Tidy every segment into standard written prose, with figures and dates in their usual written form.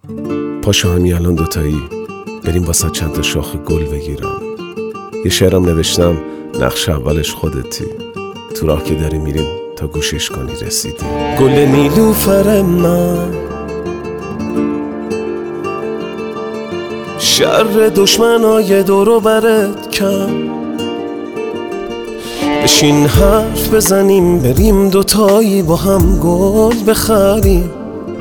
پاشو همین الان دوتایی بریم واسه چند تا شاخ گل بگیرم. یه شعرم نوشتم نقش اولش خودتی، تو راه که داری میریم تا گوشش کنی رسیدی. گل نیلوفر من، شر دشمنای دورو برت کم، بشین حرف بزنیم بریم دوتایی با هم گل بخریم.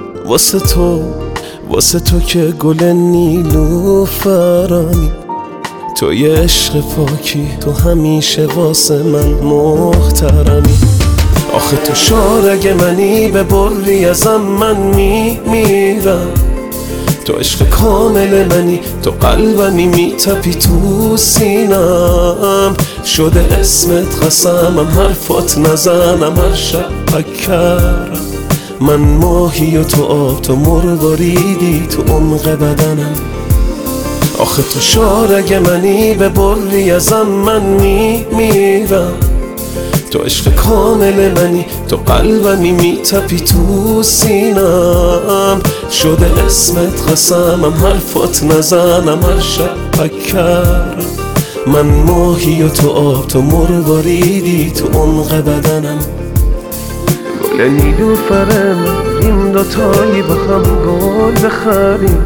واسه تو که گل نیلوفرمی، تو یه عشق پاکی، تو همیشه واسه من محترمی. آخه تو شارگ منی، به بری ازم من میمیرم. تو عشق کامل منی، تو قلبمی میتپی تو سینم. شده اسمت قسمم، حرفات نزنم هر شب پکرم. من ماهی و تو آب، تو مرواریدی تو عمق بدنم. آخه تو شارگ منی، به بری ازم من میمیرم. تو عشق کامل منی، تو قلبمی میتپی تو سینم. شده اسمت قسمم، حرفات نزنم هر شب پکرم. من ماهی و تو آب، تو مرواریدی تو عمق بدنم. گل نیلوفر من، این دوتایی با هم گل بخریم.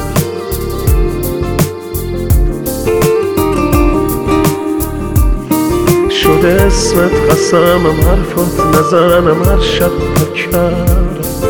شده اسمت قسمم، حرفات نزنم هر شب پکرم.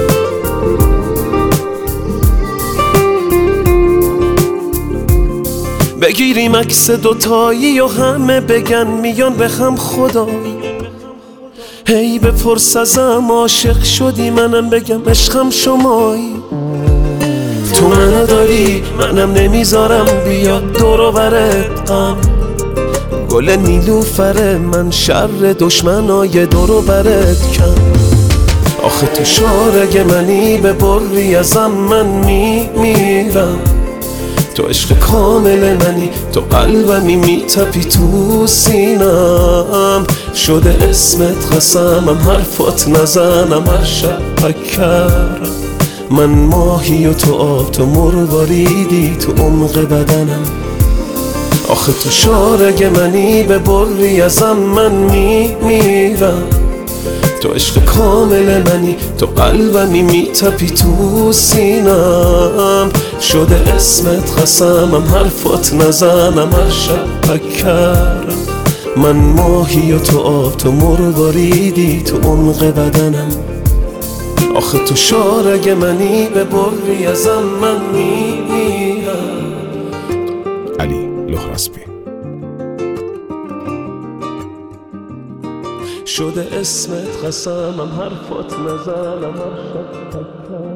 بگیریم عکس دوتایی و همه بگن میان به هم خدایی. هی بپرس ازم عاشق شدی، منم بگم عشقم شمایی. تو منو داری، منم نمیذارم بیاد دور و برت غم. گل نیلوفر من، شر دشمنای دور و برت کم. آخه تو شارگ منی، به بری ازم من میمیرم. تو عشق کامل منی، تو قلبمی میتپی تو سینم. شده اسمت قسمم، حرفات نزنم هر شب پکرم. من ماهی و تو آب، تو مرواریدی تو عمق بدنم. آخه تو شارگ منی، به بری ازم من میمیرم. تو عشق کامل منی، تو قلبمی میتپی تو سینم. شده اسمت قسمم، حرفات نزنم هر شب پکرم. من ماهی و تو آب، تو مرواریدی تو عمق بدنم. آخه تو شارگ منی، به بری ازم من میمیرم. علی لهراسبی. شده اسمت قسمم، حرفات نزنم هر شب پکرم.